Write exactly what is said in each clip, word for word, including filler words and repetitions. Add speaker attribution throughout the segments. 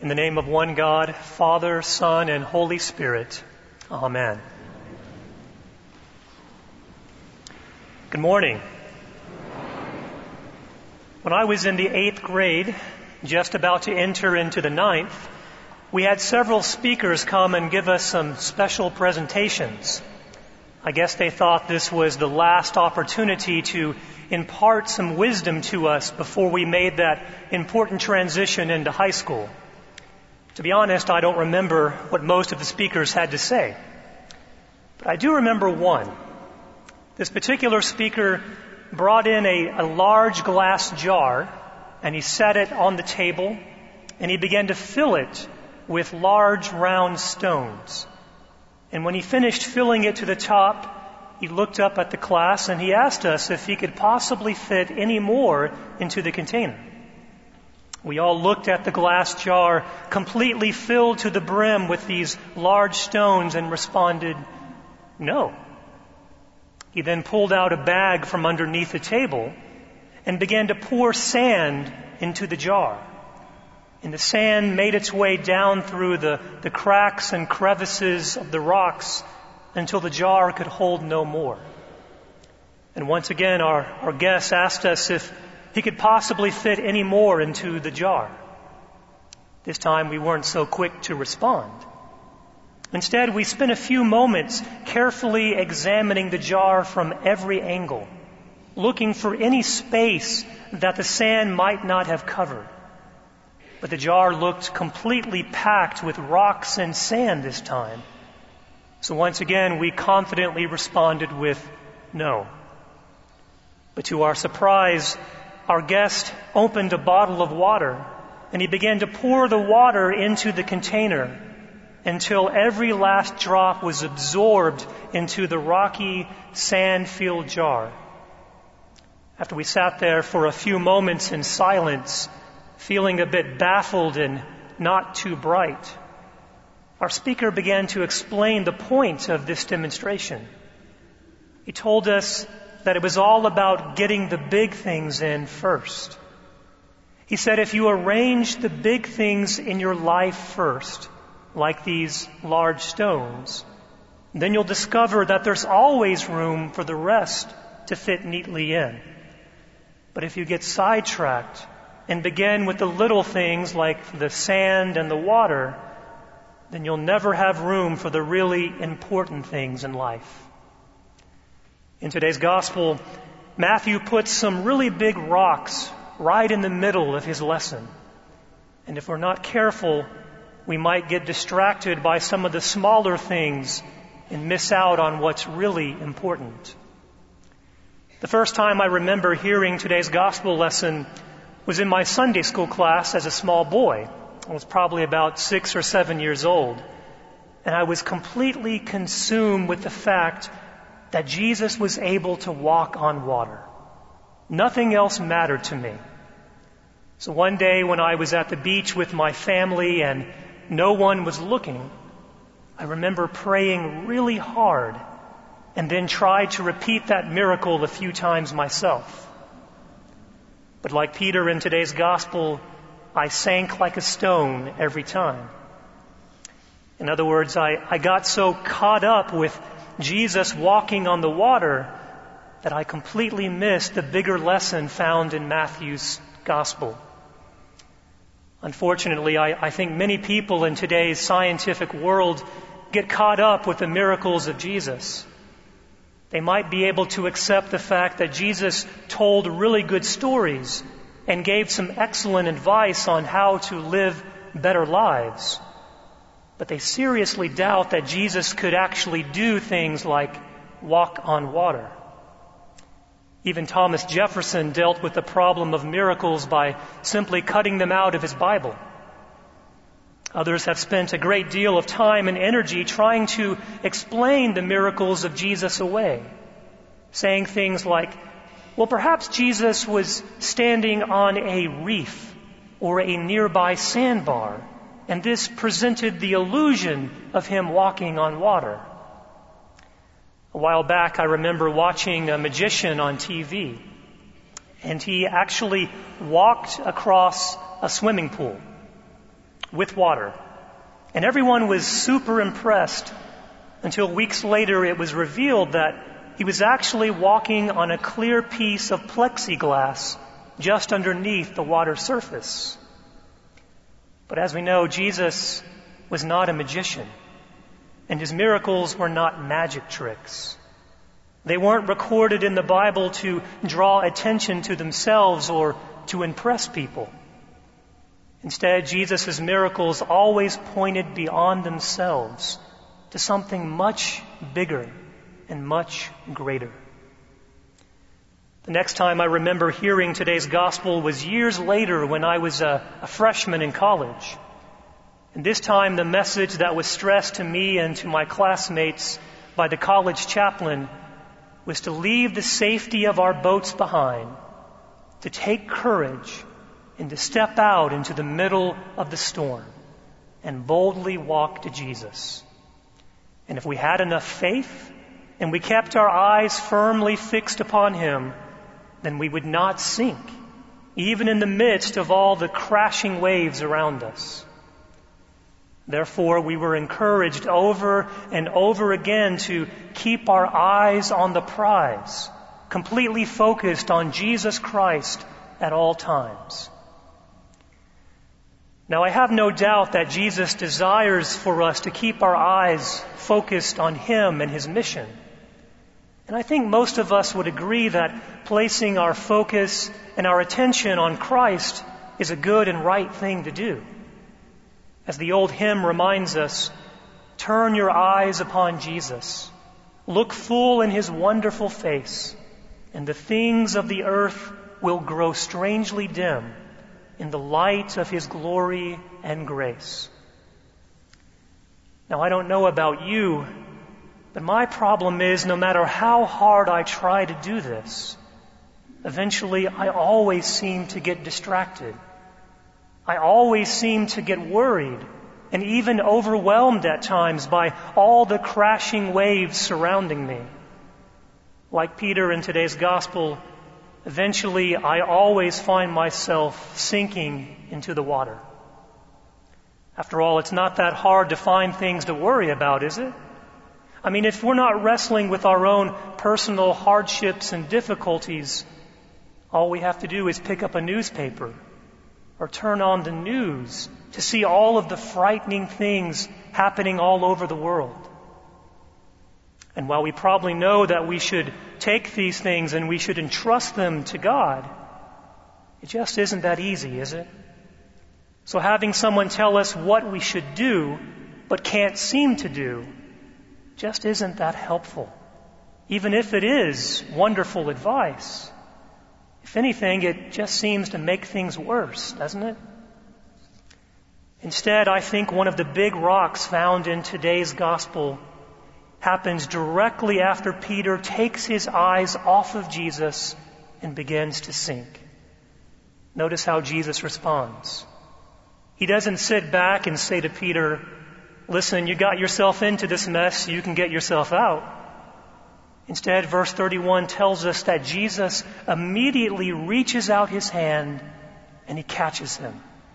Speaker 1: In the name of one God, Father, Son, and Holy Spirit. Amen. Good morning. When I was in the eighth grade, just about to enter into the ninth, we had several speakers come and give us some special presentations. I guess they thought this was the last opportunity to impart some wisdom to us before we made that important transition into high school. To be honest, I don't remember what most of the speakers had to say. But I do remember one. This particular speaker brought in a, a large glass jar, and he set it on the table, and he began to fill it with large round stones. And when he finished filling it to the top, he looked up at the class and he asked us if he could possibly fit any more into the container. We all looked at the glass jar completely filled to the brim with these large stones and responded, no. He then pulled out a bag from underneath the table and began to pour sand into the jar. And the sand made its way down through the, the cracks and crevices of the rocks until the jar could hold no more. And once again, our, our guest asked us if he could possibly fit any more into the jar. This time we weren't so quick to respond. Instead, we spent a few moments carefully examining the jar from every angle, looking for any space that the sand might not have covered. But the jar looked completely packed with rocks and sand this time. So once again, we confidently responded with no. But to our surprise, our guest opened a bottle of water, and he began to pour the water into the container until every last drop was absorbed into the rocky, sand-filled jar. After we sat there for a few moments in silence, feeling a bit baffled and not too bright, our speaker began to explain the point of this demonstration. He told us that it was all about getting the big things in first. He said if you arrange the big things in your life first, like these large stones, then you'll discover that there's always room for the rest to fit neatly in. But if you get sidetracked and begin with the little things like the sand and the water, then you'll never have room for the really important things in life. In today's gospel, Matthew puts some really big rocks right in the middle of his lesson. And if we're not careful, we might get distracted by some of the smaller things and miss out on what's really important. The first time I remember hearing today's gospel lesson was in my Sunday school class as a small boy. I was probably about six or seven years old. And I was completely consumed with the fact that Jesus was able to walk on water. Nothing else mattered to me. So one day when I was at the beach with my family and no one was looking, I remember praying really hard and then tried to repeat that miracle a few times myself. But like Peter in today's gospel, I sank like a stone every time. In other words, I, I got so caught up with Jesus walking on the water that I completely missed the bigger lesson found in Matthew's gospel. Unfortunately, I, I think many people in today's scientific world get caught up with the miracles of Jesus. They might be able to accept the fact that Jesus told really good stories and gave some excellent advice on how to live better lives. But they seriously doubt that Jesus could actually do things like walk on water. Even Thomas Jefferson dealt with the problem of miracles by simply cutting them out of his Bible. Others have spent a great deal of time and energy trying to explain the miracles of Jesus away, saying things like, well, perhaps Jesus was standing on a reef or a nearby sandbar, and this presented the illusion of him walking on water. A while back, I remember watching a magician on T V, and he actually walked across a swimming pool. with water. And everyone was super impressed until weeks later it was revealed that he was actually walking on a clear piece of plexiglass just underneath the water surface. But as we know, Jesus was not a magician, and his miracles were not magic tricks. They weren't recorded in the Bible to draw attention to themselves or to impress people. Instead, Jesus' miracles always pointed beyond themselves to something much bigger and much greater. The next time I remember hearing today's gospel was years later when I was a, a freshman in college. And this time the message that was stressed to me and to my classmates by the college chaplain was to leave the safety of our boats behind, to take courage, and to step out into the middle of the storm and boldly walk to Jesus. And if we had enough faith and we kept our eyes firmly fixed upon him, then we would not sink, even in the midst of all the crashing waves around us. Therefore, we were encouraged over and over again to keep our eyes on the prize, completely focused on Jesus Christ at all times. Now, I have no doubt that Jesus desires for us to keep our eyes focused on him and his mission. And I think most of us would agree that placing our focus and our attention on Christ is a good and right thing to do. As the old hymn reminds us, turn your eyes upon Jesus, look full in his wonderful face, and the things of the earth will grow strangely dim in the light of his glory and grace. Now, I don't know about you, but my problem is no matter how hard I try to do this, eventually I always seem to get distracted. I always seem to get worried and even overwhelmed at times by all the crashing waves surrounding me. Like Peter in today's gospel, eventually I always find myself sinking into the water. After all, it's not that hard to find things to worry about, is it? I mean, if we're not wrestling with our own personal hardships and difficulties, all we have to do is pick up a newspaper or turn on the news to see all of the frightening things happening all over the world. And while we probably know that we should take these things and we should entrust them to God, it just isn't that easy, is it? So having someone tell us what we should do but can't seem to do just isn't that helpful, even if it is wonderful advice. If anything, it just seems to make things worse, doesn't it? Instead, I think one of the big rocks found in today's gospel happens directly after Peter takes his eyes off of Jesus and begins to sink. Notice how Jesus responds. He doesn't sit back and say to Peter, listen, you got yourself into this mess, you can get yourself out. Instead, verse thirty-one tells us that Jesus immediately reaches out his hand and he catches him.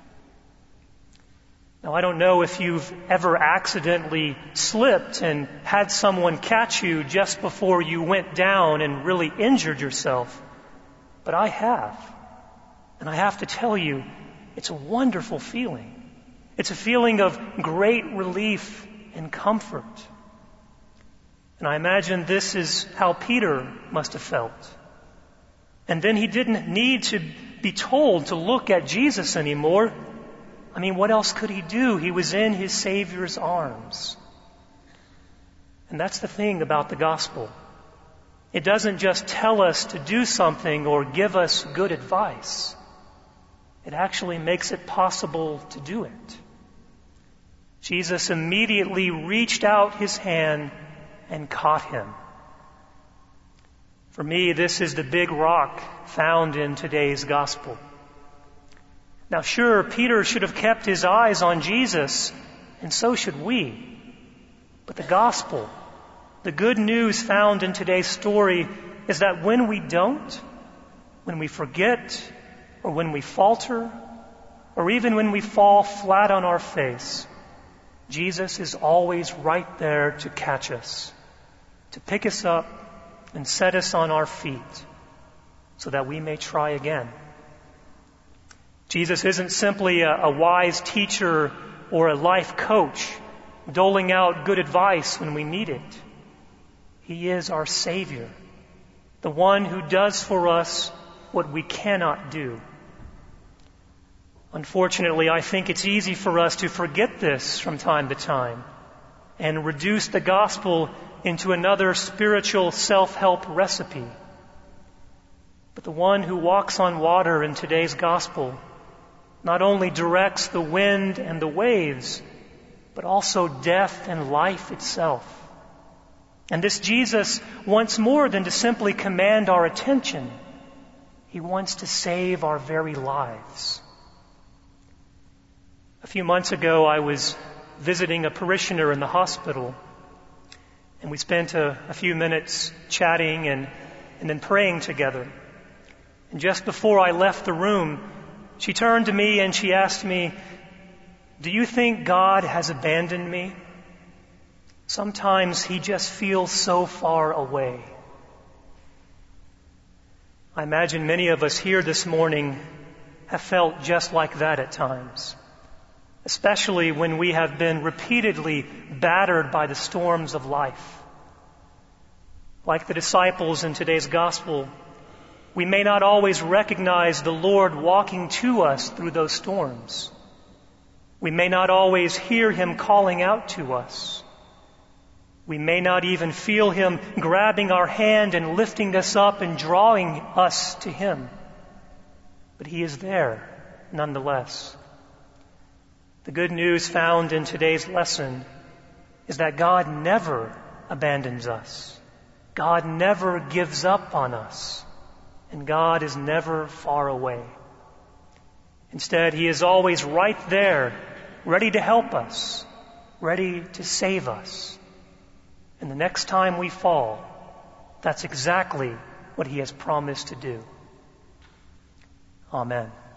Speaker 1: Now, I don't know if you've ever accidentally slipped and had someone catch you just before you went down and really injured yourself, but I have. And I have to tell you, it's a wonderful feeling. It's a feeling of great relief and comfort. And I imagine this is how Peter must have felt. And then he didn't need to be told to look at Jesus anymore. I mean, what else could he do? He was in his Savior's arms. And that's the thing about the gospel. It doesn't just tell us to do something or give us good advice. It actually makes it possible to do it. Jesus immediately reached out his hand and caught him. For me, this is the big rock found in today's gospel. Now, sure, Peter should have kept his eyes on Jesus, and so should we. But the gospel, the good news found in today's story, is that when we don't, when we forget, or when we falter, or even when we fall flat on our face, Jesus is always right there to catch us, to pick us up and set us on our feet so that we may try again. Jesus isn't simply a, a wise teacher or a life coach doling out good advice when we need it. He is our Savior, the one who does for us what we cannot do. Unfortunately, I think it's easy for us to forget this from time to time and reduce the gospel into another spiritual self-help recipe. But the one who walks on water in today's gospel not only directs the wind and the waves, but also death and life itself. And this Jesus wants more than to simply command our attention. He wants to save our very lives. A few months ago, I was visiting a parishioner in the hospital, and we spent a, a few minutes chatting and, and then praying together. And just before I left the room, she turned to me and she asked me, "Do you think God has abandoned me? Sometimes He just feels so far away." I imagine many of us here this morning have felt just like that at times, especially when we have been repeatedly battered by the storms of life. Like the disciples in today's gospel, we may not always recognize the Lord walking to us through those storms. We may not always hear Him calling out to us. We may not even feel Him grabbing our hand and lifting us up and drawing us to Him. But He is there nonetheless. The good news found in today's lesson is that God never abandons us. God never gives up on us. And God is never far away. Instead, He is always right there, ready to help us, ready to save us. And the next time we fall, that's exactly what He has promised to do. Amen.